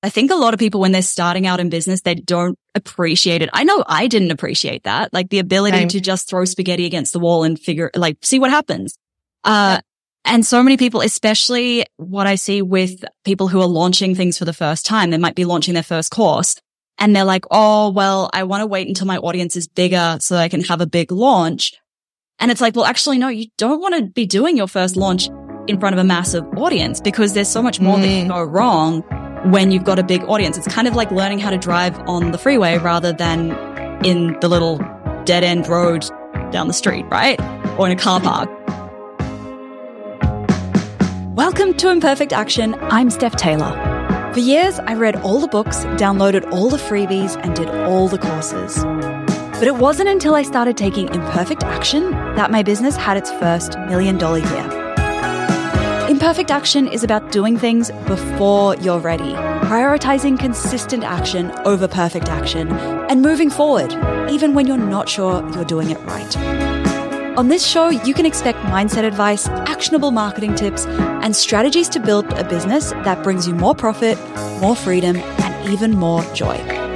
I think a lot of people, when they're starting out in business, they don't appreciate it. I know I didn't appreciate that, like the ability to just throw spaghetti against the wall and see what happens. And so many people, especially what I see with people who are launching things for the first time, they might be launching their first course and they're like, oh, well, I want to wait until my audience is bigger so I can have a big launch. And it's like, well, actually, no, you don't want to be doing your first launch in front of a massive audience because there's so much more that can go wrong when you've got a big audience. It's kind of like learning how to drive on the freeway rather than in the little dead end road down the street, right? Or in a car park. Welcome to Imperfect Action. I'm Steph Taylor. For years, I read all the books, downloaded all the freebies, and did all the courses. But it wasn't until I started taking imperfect action that my business had its first $1 million year. Imperfect action is about doing things before you're ready, prioritizing consistent action over perfect action, and moving forward, even when you're not sure you're doing it right. On this show, you can expect mindset advice, actionable marketing tips, and strategies to build a business that brings you more profit, more freedom, and even more joy.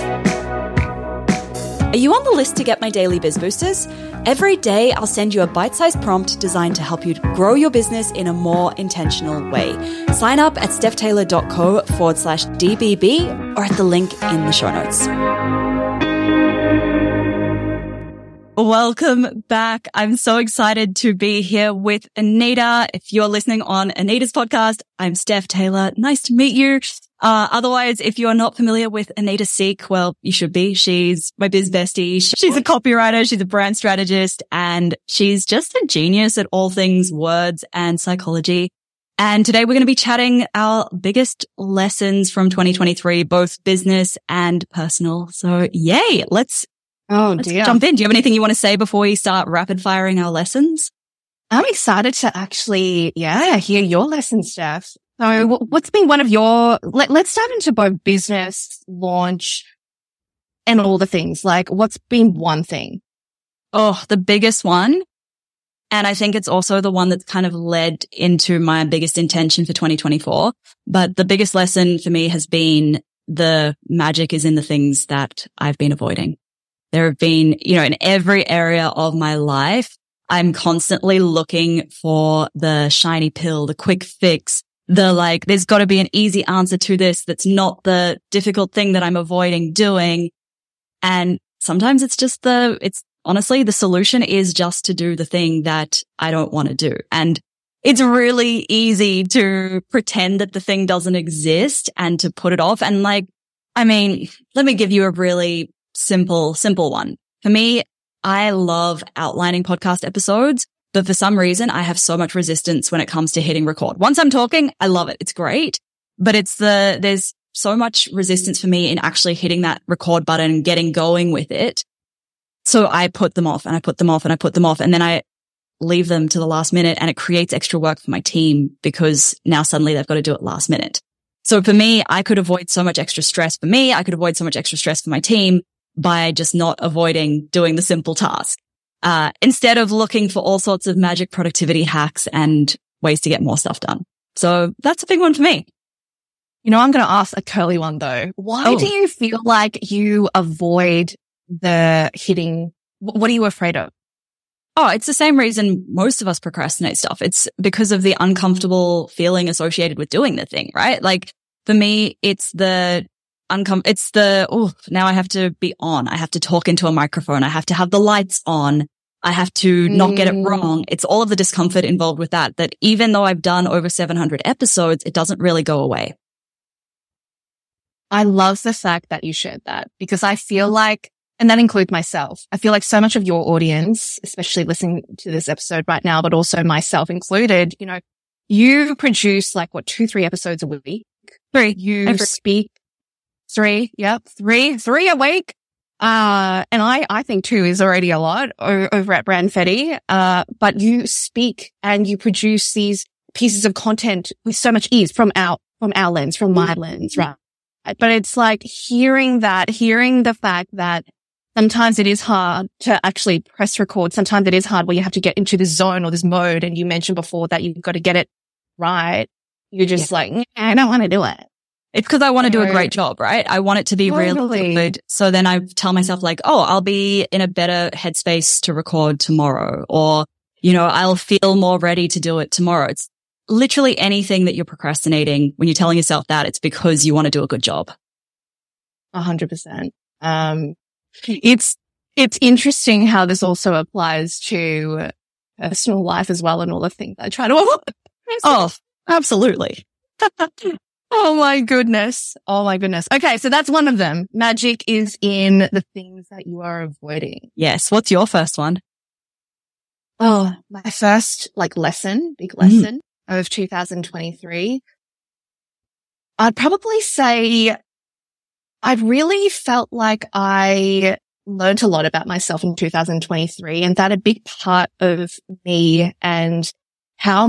Are you on the list to get my daily Biz Boosters? Every day, I'll send you a bite-sized prompt designed to help you grow your business in a more intentional way. Sign up at stephtaylor.co/DBB or at the link in the show notes. Welcome back. I'm so excited to be here with Anita. If you're listening on Anita's podcast, I'm Steph Taylor. Nice to meet you. Otherwise, if you're not familiar with Anita Seek, well, you should be. She's my biz bestie. She's a copywriter. She's a brand strategist, and she's just a genius at all things words and psychology. And today we're going to be chatting our biggest lessons from 2023, both business and personal. So yay, let's jump in. Do you have anything you want to say before we start rapid firing our lessons? I'm excited to actually, hear your lessons, Steph. So what's been one of your, let's dive into both business, launch, and all the things. Like, what's been one thing? Oh, the biggest one. And I think it's also the one that's kind of led into my biggest intention for 2024. But the biggest lesson for me has been the magic is in the things that I've been avoiding. There have been, in every area of my life, I'm constantly looking for the shiny pill, the quick fix, there's got to be an easy answer to this that's not the difficult thing that I'm avoiding doing. And sometimes it's honestly, the solution is just to do the thing that I don't want to do. And it's really easy to pretend that the thing doesn't exist and to put it off. And let me give you a really simple one. For me, I love outlining podcast episodes, but for some reason I have so much resistance when it comes to hitting record. Once I'm talking, I love it. It's great, but there's so much resistance for me in actually hitting that record button and getting going with it. So I put them off and I put them off and I put them off, and then I leave them to the last minute, and it creates extra work for my team because now suddenly they've got to do it last minute. So for me, I could avoid so much extra stress for me. I could avoid so much extra stress for my team by just not avoiding doing the simple task, instead of looking for all sorts of magic productivity hacks and ways to get more stuff done. So that's a big one for me. I'm going to ask a curly one though. Why do you feel like you avoid the hitting? What are you afraid of? Oh, it's the same reason most of us procrastinate stuff. It's because of the uncomfortable feeling associated with doing the thing, right? Like for me, it's now I have to be on. I have to talk into a microphone. I have to have the lights on. I have to not get it wrong. It's all of the discomfort involved with that even though I've done over 700 episodes, it doesn't really go away. I love the fact that you shared that, because I feel like, and that includes myself, I feel like so much of your audience, especially listening to this episode right now, but also myself included, you produce 2-3 episodes a week. 3. You speak 3. Yep. 3 a week. And I think 2 is already a lot over at Brand Fetty. But you speak and you produce these pieces of content with so much ease from our lens, from my lens, right? But it's like hearing the fact that sometimes it is hard to actually press record. Sometimes it is hard where you have to get into this zone or this mode. And you mentioned before that you've got to get it right. You're just I don't want to do it. It's because I want to do a great job, right? I want it to be Totally. really good. So then I tell myself like, oh, I'll be in a better headspace to record tomorrow, or, you know, I'll feel more ready to do it tomorrow. It's literally anything that you're procrastinating. When you're telling yourself that, it's because you want to do a good job. 100%. It's interesting how this also applies to personal life as well and all the things I try to avoid. Oh, absolutely. Oh my goodness. Oh my goodness. Okay. So that's one of them. Magic is in the things that you are avoiding. Yes. What's your first one? Oh, my first big lesson of 2023. I'd probably say I've really felt like I learned a lot about myself in 2023, and that a big part of me and how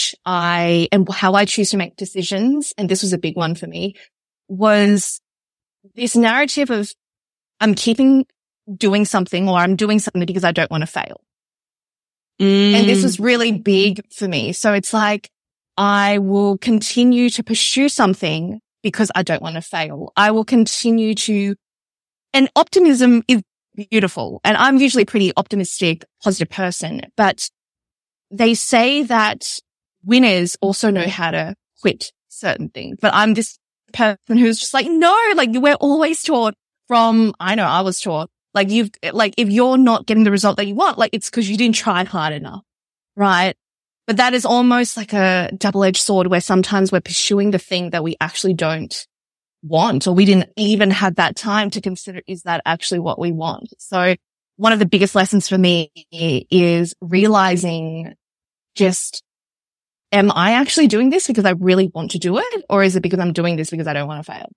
I choose to make decisions, and this was a big one for me, was this narrative of I'm doing something, or I'm doing something because I don't want to fail. And this was really big for me. So it's like I will continue to pursue something because I don't want to fail. I will continue to, and optimism is beautiful. And I'm usually a pretty optimistic, positive person, but they say that winners also know how to quit certain things. But I'm this person who's just like, no, like we're always taught I was taught, like if you're not getting the result that you want, like it's because you didn't try hard enough. Right. But that is almost like a double-edged sword where sometimes we're pursuing the thing that we actually don't want, or we didn't even have that time to consider, is that actually what we want? So one of the biggest lessons for me is realizing just, am I actually doing this because I really want to do it? Or is it because I'm doing this because I don't want to fail?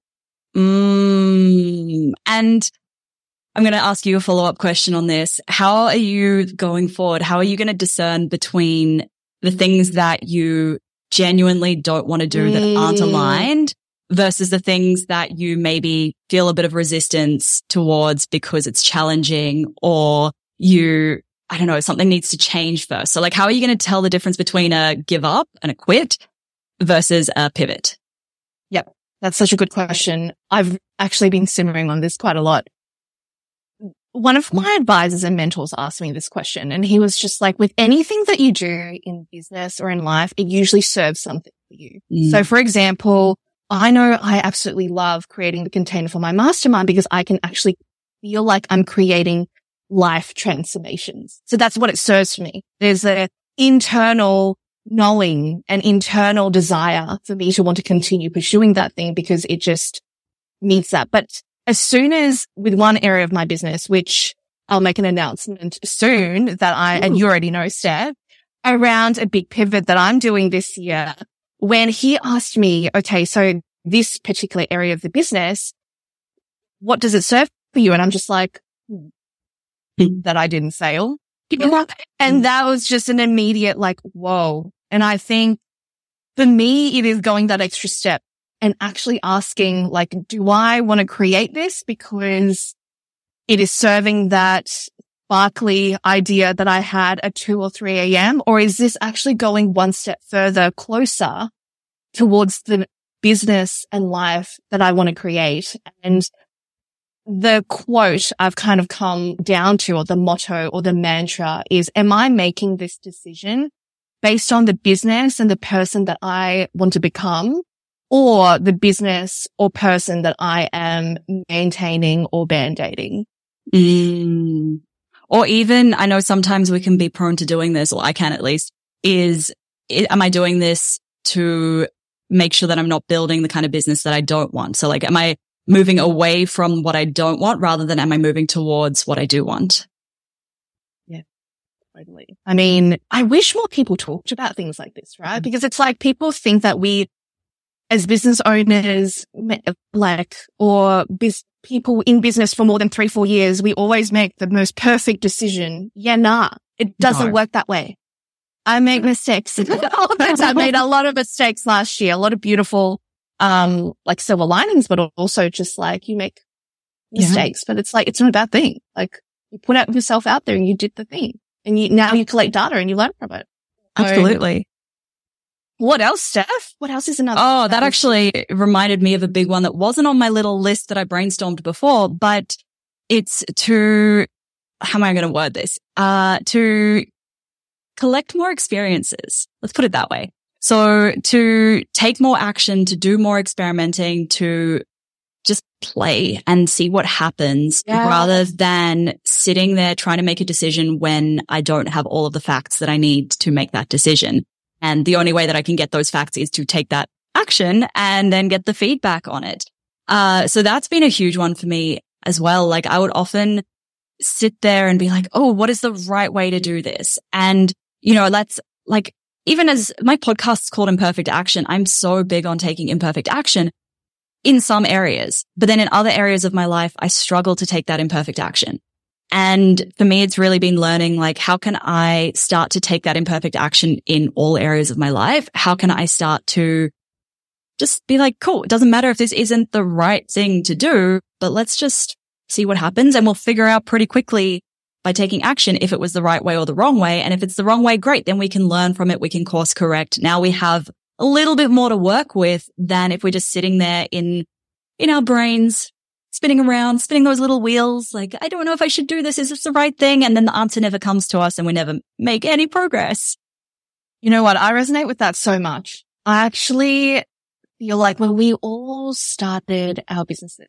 And I'm going to ask you a follow-up question on this. How are you going forward? How are you going to discern between the things that you genuinely don't want to do that aren't aligned versus the things that you maybe feel a bit of resistance towards because it's challenging, or I don't know, something needs to change first? So like, how are you going to tell the difference between a give up and a quit versus a pivot? Yep. That's such a good question. I've actually been simmering on this quite a lot. One of my advisors and mentors asked me this question, and he was just like, with anything that you do in business or in life, it usually serves something for you. So for example, I know I absolutely love creating the container for my mastermind because I can actually feel like I'm creating life transformations. So that's what it serves for me. There's an internal knowing, an internal desire for me to want to continue pursuing that thing because it just meets that. But as soon as with one area of my business, which I'll make an announcement soon and you already know, Steph, around a big pivot that I'm doing this year, when he asked me, okay, so this particular area of the business, what does it serve for you? And I'm just like, that I didn't fail. And that was just an immediate like, whoa. And I think for me, it is going that extra step and actually asking, like, do I want to create this because it is serving that sparkly idea that I had at 2 or 3 a.m.? Or is this actually going one step further, closer towards the business and life that I want to create? And the quote I've kind of come down to, or the motto or the mantra is, am I making this decision based on the business and the person that I want to become, or the business or person that I am maintaining or band-aiding? Or even, I know sometimes we can be prone to doing this, or I can at least, am I doing this to make sure that I'm not building the kind of business that I don't want? So like, am I moving away from what I don't want rather than am I moving towards what I do want? Yeah, totally. I mean, I wish more people talked about things like this, right? Because it's like people think that we, as business owners, people in business for more than 3-4 years, we always make the most perfect decision. Yeah, nah, it doesn't work that way. I make mistakes. I made a lot of mistakes last year, a lot of beautiful, like silver linings, but also just like you make mistakes, but it's like, it's not a bad thing. Like you put yourself out there and you did the thing, and now you collect data and you learn from it. Absolutely. What else, Steph? What else is another? Oh, that actually reminded me of a big one that wasn't on my little list that I brainstormed before, but it's to, how am I going to word this? To collect more experiences. Let's put it that way. So to take more action, to do more experimenting, to just play and see what happens rather than sitting there trying to make a decision when I don't have all of the facts that I need to make that decision. And the only way that I can get those facts is to take that action and then get the feedback on it. So that's been a huge one for me as well. Like I would often sit there and be like, oh, what is the right way to do this? And, you know, that's like, even as my podcast's called Imperfect Action, I'm so big on taking imperfect action in some areas, but then in other areas of my life, I struggle to take that imperfect action. And for me, it's really been learning, like, how can I start to take that imperfect action in all areas of my life? How can I start to just be like, cool, it doesn't matter if this isn't the right thing to do, but let's just see what happens. And we'll figure out pretty quickly by taking action if it was the right way or the wrong way. And if it's the wrong way, great. Then we can learn from it. We can course correct. Now we have a little bit more to work with than if we're just sitting there in our brains, spinning around, spinning those little wheels. Like, I don't know if I should do this. Is this the right thing? And then the answer never comes to us and we never make any progress. You know what? I resonate with that so much. I actually feel like when we all started our businesses,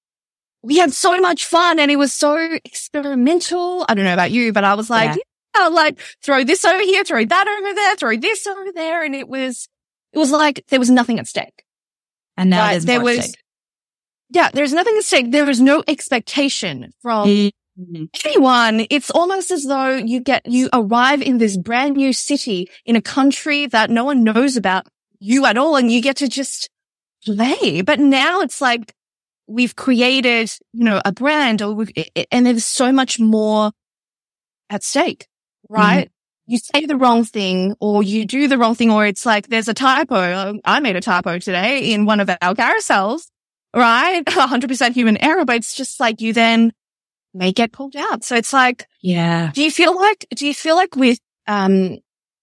we had so much fun and it was so experimental. I don't know about you, but I was like, yeah, like throw this over here, throw that over there, throw this over there. And it was like there was nothing at stake. And now there was. Yeah, there's nothing at stake. There was no expectation from anyone. It's almost as though you arrive in this brand new city in a country that no one knows about you at all, and you get to just play. But now it's like we've created, a brand, and there's so much more at stake, right? You say the wrong thing or you do the wrong thing, or it's like there's a typo. I made a typo today in one of our carousels. Right? 100% human error, but it's just like you then may get pulled out. So it's like, yeah. Do you feel like with, I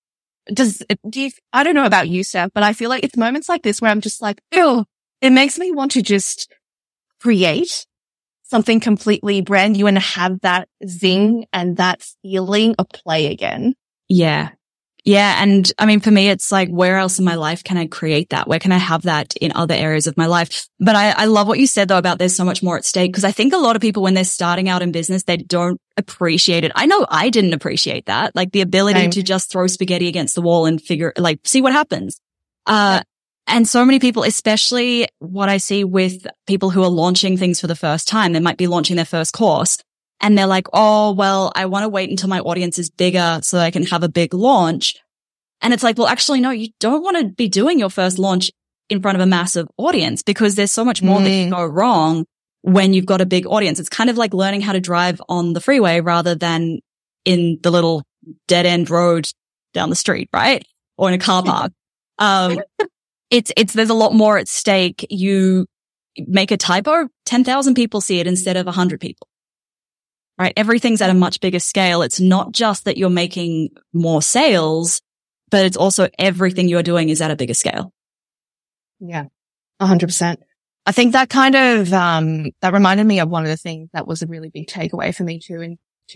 don't know about you, Steph, but I feel like it's moments like this where I'm just like, ew, it makes me want to just create something completely brand new and have that zing and that feeling of play again. Yeah. Yeah. And I mean, for me, it's like, where else in my life can I create that? Where can I have that in other areas of my life? But I love what you said though about there's so much more at stake, because I think a lot of people, when they're starting out in business, they don't appreciate it. I know I didn't appreciate that, like the ability to just throw spaghetti against the wall and see what happens. And so many people, especially what I see with people who are launching things for the first time, they might be launching their first course. And they're like, oh, well, I want to wait until my audience is bigger so that I can have a big launch. And it's like, well, actually, no, you don't want to be doing your first launch in front of a massive audience, because there's so much more that can go wrong when you've got a big audience. It's kind of like learning how to drive on the freeway rather than in the little dead end road down the street, right? Or in a car park. There's a lot more at stake. You make a typo, 10,000 people see it instead of 100 people. Right? Everything's at a much bigger scale. It's not just that you're making more sales, but it's also everything you're doing is at a bigger scale. Yeah, 100%. I think that kind of, that reminded me of one of the things that was a really big takeaway for me too in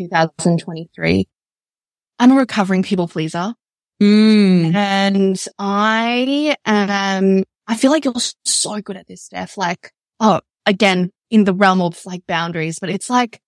2023. I'm a recovering people pleaser. And I feel like you're so good at this, Steph. Like, again, in the realm of like boundaries, but it's like,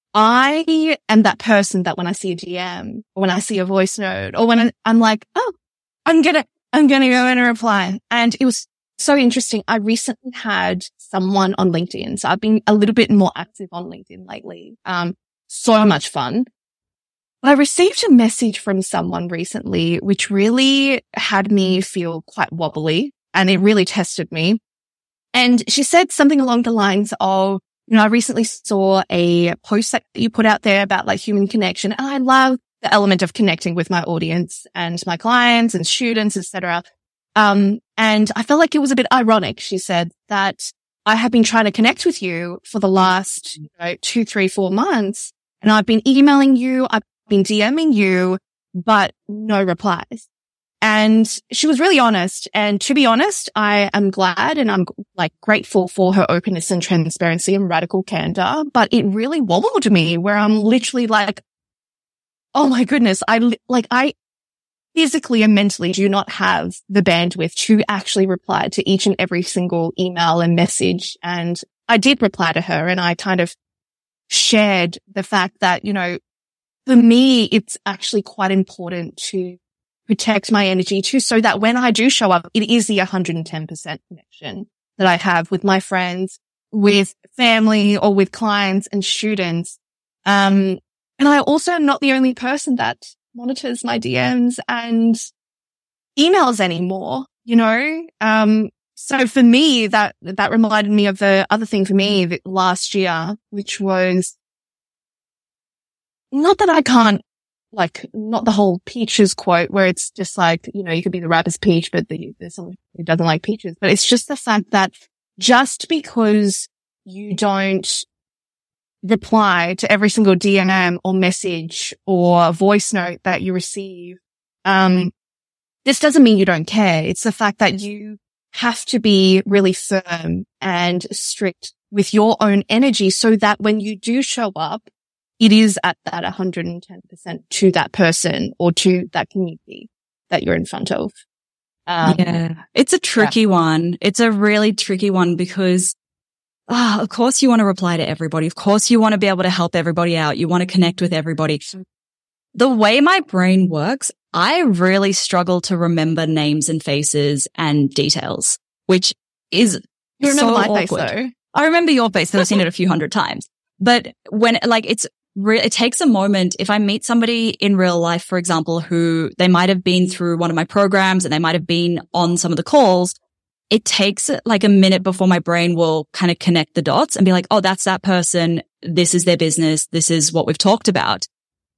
I am that person that when I see a DM or when I see a voice note or when I'm like, oh, I'm going to go in and reply. And it was so interesting. I recently had someone on LinkedIn. So I've been a little bit more active on LinkedIn lately. So much fun. But I received a message from someone recently, which really had me feel quite wobbly, and it really tested me. And she said something along the lines of, I recently saw a post that you put out there about like human connection. And I love the element of connecting with my audience and my clients and students, etc. And I felt like it was a bit ironic. She said that I have been trying to connect with you for the last 2, 3, 4 months. And I've been emailing you. I've been DMing you, but no replies. And she was really honest. And to be honest, I am glad and I'm like grateful for her openness and transparency and radical candor. But it really wobbled me where I'm literally like, oh my goodness, I physically and mentally do not have the bandwidth to actually reply to each and every single email and message. And I did reply to her and I kind of shared the fact that, you know, for me, it's actually quite important to protect my energy too, so that when I do show up, it is the 110% connection that I have with my friends, with family, or with clients and students. And I also am not the only person that monitors my DMs and emails anymore, you know? So for me, that reminded me of the other thing for me last year, which was not that I can't, like, not the whole peaches quote where it's just like, you know, you could be the rapper's peach, but there's someone who doesn't like peaches. But it's just the fact that just because you don't reply to every single DM or message or voice note that you receive, this doesn't mean you don't care. It's the fact that you have to be really firm and strict with your own energy so that when you do show up, it is at that 110% to that person or to that community that you're in front of. Yeah, it's a tricky one. It's a really tricky one because, of course you want to reply to everybody. Of course you want to be able to help everybody out. You want to connect with everybody. The way my brain works, I really struggle to remember names and faces and details, which is you remember so my awkward. face though. I remember your face because I've seen it a few hundred times. But when, like, it takes a moment. If I meet somebody in real life, for example, who they might have been through one of my programs and they might have been on some of the calls, it takes like a minute before my brain will kind of connect the dots and be like, oh, that's that person. This is their business. This is what we've talked about.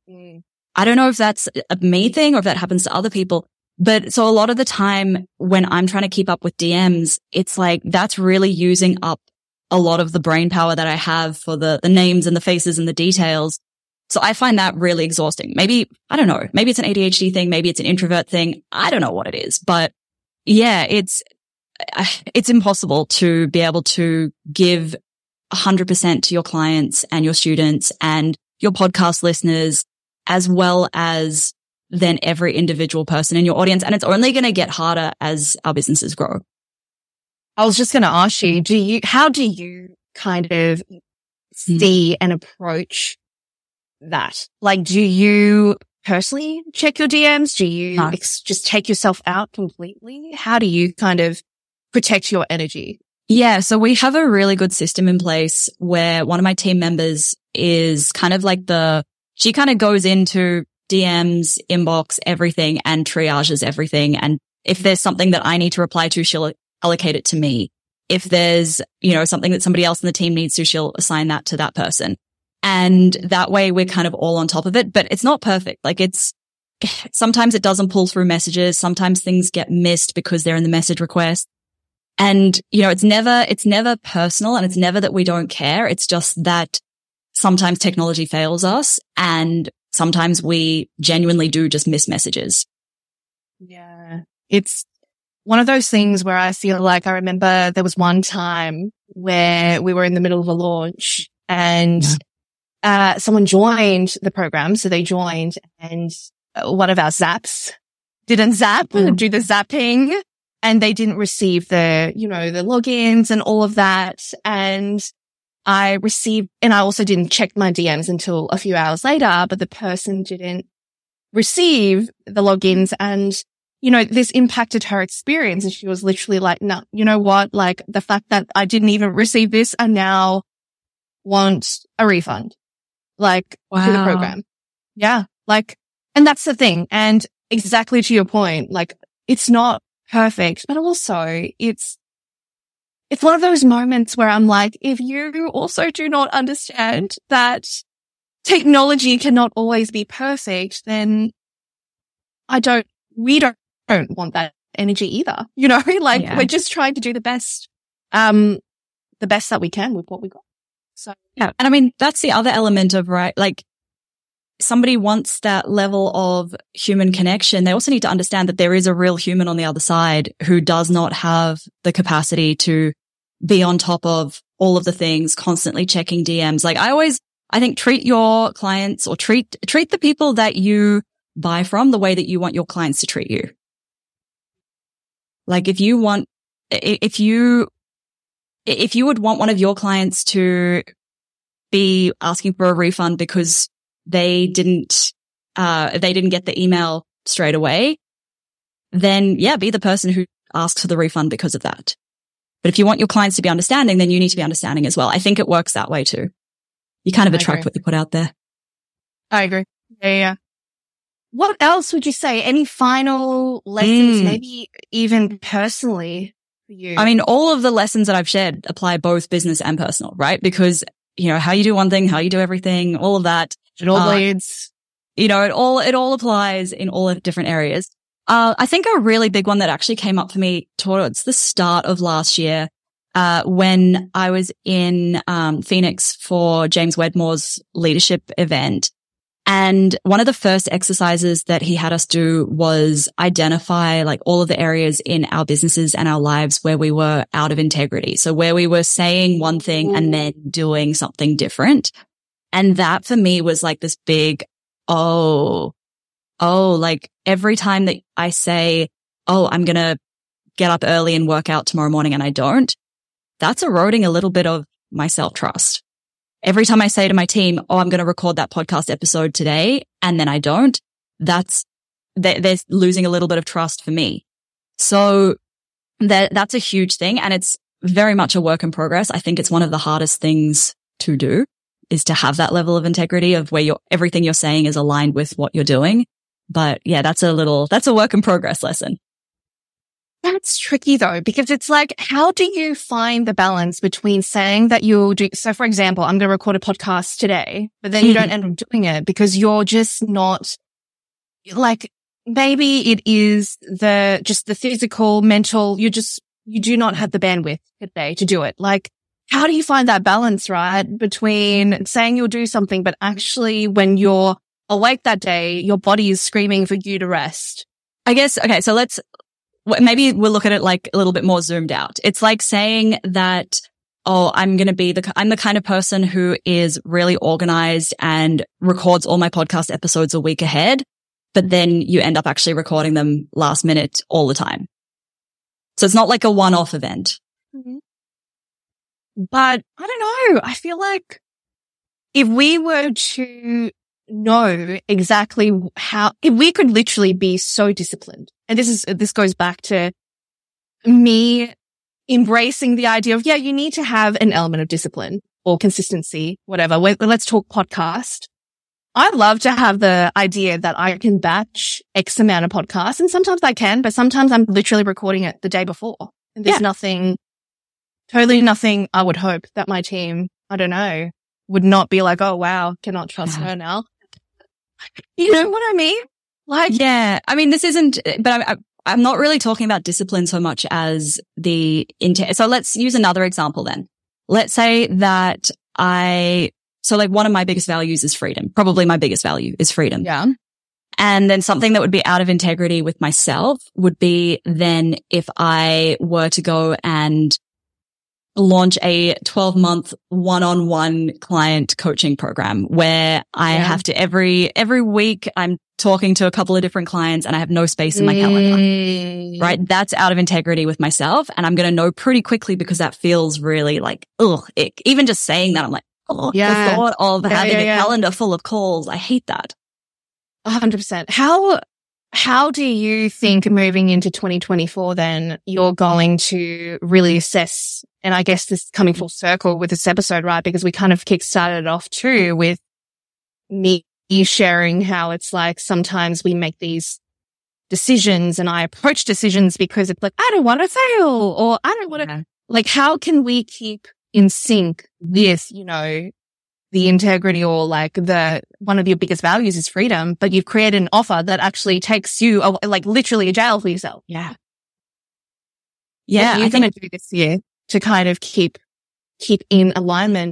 I don't know if that's a me thing or if that happens to other people. But so a lot of the time when I'm trying to keep up with DMs, it's like that's really using up a lot of the brain power that I have for the names and the faces and the details. So I find that really exhausting. Maybe, I don't know, maybe it's an ADHD thing. Maybe it's an introvert thing. I don't know what it is, but yeah, it's impossible to be able to give 100% to your clients and your students and your podcast listeners, as well as then every individual person in your audience. And it's only going to get harder as our businesses grow. I was just going to ask you, how do you kind of see and approach that? Like, do you personally check your DMs? Do you just take yourself out completely? How do you kind of protect your energy? Yeah. So we have a really good system in place where one of my team members is kind of like she kind of goes into DMs, inbox, everything and triages everything. And if there's something that I need to reply to, she'll allocate it to me. If there's, you know, something that somebody else in the team needs to, she'll assign that to that person. And that way we're kind of all on top of it, but it's not perfect. Like sometimes it doesn't pull through messages. Sometimes things get missed because they're in the message request. And, you know, it's never personal and it's never that we don't care. It's just that sometimes technology fails us and sometimes we genuinely do just miss messages. Yeah. It's one of those things where I feel like I remember there was one time where we were in the middle of a launch and someone joined the program. So they joined and one of our zaps didn't do the zapping and they didn't receive the logins and all of that. And I also didn't check my DMs until a few hours later, but the person didn't receive the logins and you know, this impacted her experience. And she was literally like, no, you know what? Like the fact that I didn't even receive this, I now want a refund, like to the program. Yeah. Like, and that's the thing. And exactly to your point, like it's not perfect, but also it's one of those moments where I'm like, if you also do not understand that technology cannot always be perfect, then we don't want that energy either. You know, like we're just trying to do the best that we can with what we got. So yeah. And I mean, that's the other element of, right? Like somebody wants that level of human connection, they also need to understand that there is a real human on the other side who does not have the capacity to be on top of all of the things, constantly checking DMs. Like I think treat your clients or treat the people that you buy from the way that you want your clients to treat you. Like if you would want one of your clients to be asking for a refund because they didn't get the email straight away, then yeah, be the person who asks for the refund because of that. But if you want your clients to be understanding, then you need to be understanding as well. I think it works that way too. You kind of attract what you put out there. I agree. Yeah. What else would you say? Any final lessons, maybe even personally for you? I mean, all of the lessons that I've shared apply both business and personal, right? Because, how you do one thing, how you do everything, all of that. It all leads. It all applies in all different areas. I think a really big one that actually came up for me towards the start of last year, when I was in Phoenix for James Wedmore's leadership event. And one of the first exercises that he had us do was identify like all of the areas in our businesses and our lives where we were out of integrity. So where we were saying one thing and then doing something different. And that for me was like this big, like every time that I say, I'm going to get up early and work out tomorrow morning and I don't, that's eroding a little bit of my self-trust. Every time I say to my team, I'm going to record that podcast episode today, and then I don't, they're losing a little bit of trust for me. So that's a huge thing. And it's very much a work in progress. I think it's one of the hardest things to do is to have that level of integrity of where everything you're saying is aligned with what you're doing. But yeah, that's a work in progress lesson. That's tricky though, because it's like, how do you find the balance between saying that you'll do, so for example, I'm going to record a podcast today, but then you don't end up doing it because you're just not like, maybe it is just the physical, mental, you do not have the bandwidth today to do it. Like, how do you find that balance, right? Between saying you'll do something, but actually when you're awake that day, your body is screaming for you to rest. I guess, okay, so maybe we'll look at it like a little bit more zoomed out. It's like saying that, I'm the kind of person who is really organized and records all my podcast episodes a week ahead, but then you end up actually recording them last minute all the time. So it's not like a one-off event. Mm-hmm. But I don't know. I feel like if we were to know exactly if we could literally be so disciplined, and this goes back to me embracing the idea of, you need to have an element of discipline or consistency, whatever. Let's talk podcast. I'd love to have the idea that I can batch X amount of podcasts, and sometimes I can, but sometimes I'm literally recording it the day before. And there's totally nothing I would hope that my team, I don't know, would not be like, oh wow, cannot trust her now. You know what I mean? Like, yeah, I mean, this isn't, but I'm not really talking about discipline so much as the intent. So let's use another example then. Let's say that one of my biggest values is freedom. Probably my biggest value is freedom. Yeah. And then something that would be out of integrity with myself would be then if I were to go and launch a 12-month one-on-one client coaching program where I have to every week I'm talking to a couple of different clients and I have no space in my calendar, right? That's out of integrity with myself. And I'm going to know pretty quickly because that feels really like, ick. Even just saying that, I'm like, the thought of having a calendar full of calls. I hate that. 100%. How do you think moving into 2024 then you're going to really assess, and I guess this is coming full circle with this episode, right? Because we kind of kickstarted it off too with me sharing how it's like sometimes we make these decisions and I approach decisions because it's like, I don't want to fail or I don't want to, like, how can we keep in sync with, the integrity or like one of your biggest values is freedom, but you've created an offer that actually takes you like literally a jail for yourself. Yeah. Yeah. What are you going to do this year to kind of keep in alignment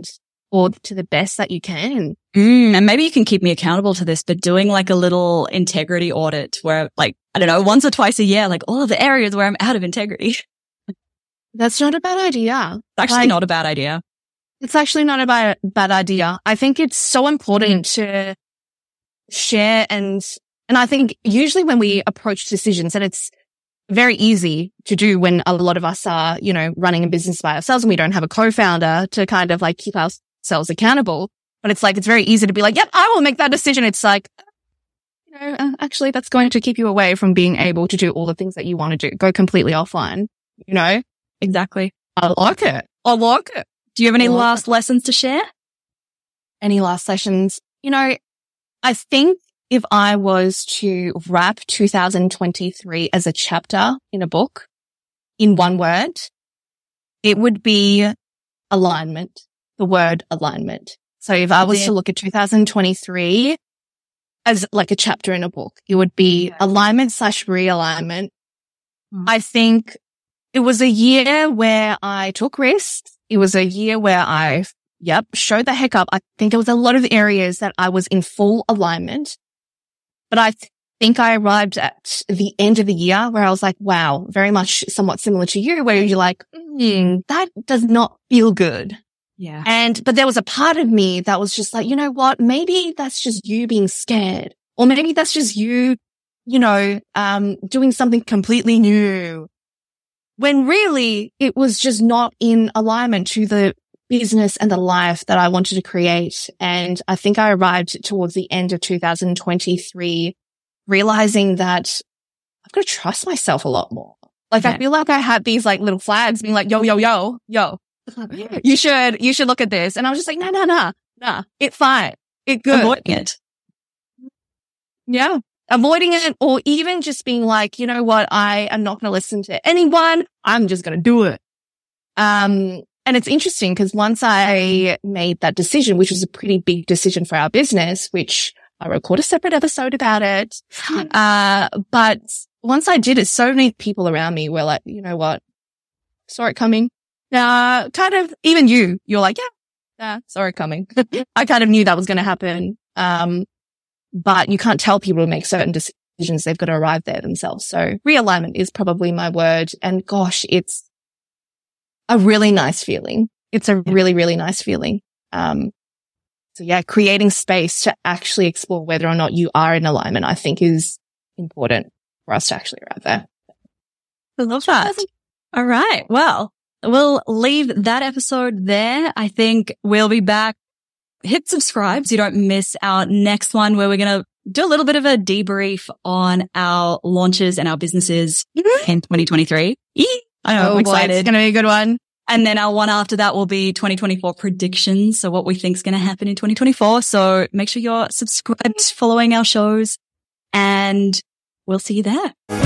or to the best that you can. And maybe you can keep me accountable to this, but doing like a little integrity audit where like, I don't know, once or twice a year, like all of the areas where I'm out of integrity. That's not a bad idea. It's actually not a bad idea. It's actually not a bad idea. I think it's so important to share and I think usually when we approach decisions, and it's very easy to do when a lot of us are, you know, running a business by ourselves and we don't have a co-founder to kind of like keep ourselves accountable. But it's like, it's very easy to be like, yep, I will make that decision. It's like, you know, actually that's going to keep you away from being able to do all the things that you want to do. Go completely offline, you know? Exactly. I like it. Do you have any last lessons to share? Any last lessons? You know, I think if I was to wrap 2023 as a chapter in a book in one word, it would be alignment, the word alignment. So if I was to look at 2023 as like a chapter in a book, it would be alignment / realignment. I think it was a year where I took risks. It was a year where I, showed the heck up. I think there was a lot of areas that I was in full alignment. But I think I arrived at the end of the year where I was like, wow, very much somewhat similar to you, where you're like, that does not feel good. Yeah. But there was a part of me that was just like, you know what? Maybe that's just you being scared, or maybe that's just you, you know, doing something completely new, when really it was just not in alignment to the business and the life that I wanted to create. And I think I arrived towards the end of 2023 realizing that I've got to trust myself a lot more. Like, I feel like I had these like little flags being like, yo, you should look at this. And I was just like, nah, it's fine. It's good. Avoiding it. Yeah. Avoiding it, or even just being like, you know what? I am not going to listen to anyone. I'm just going to do it. And it's interesting because once I made that decision, which was a pretty big decision for our business, which I record a separate episode about it. But once I did it, so many people around me were like, you know what? Saw it coming. Kind of, even you're like, saw it coming. I kind of knew that was going to happen. But you can't tell people to make certain decisions. They've got to arrive there themselves. So realignment is probably my word. And gosh, it's a really nice feeling. It's a really, really nice feeling. So yeah, creating space to actually explore whether or not you are in alignment, I think is important for us to actually arrive there. I love that. All right. Well, we'll leave that episode there. I think we'll be back. Hit subscribe so you don't miss our next one, where we're going to do a little bit of a debrief on our launches and our businesses in 2023. I know, I'm excited. Boy, it's going to be a good one. And then our one after that will be 2024 predictions. So what we think is going to happen in 2024. So make sure you're subscribed, following our shows, and we'll see you there.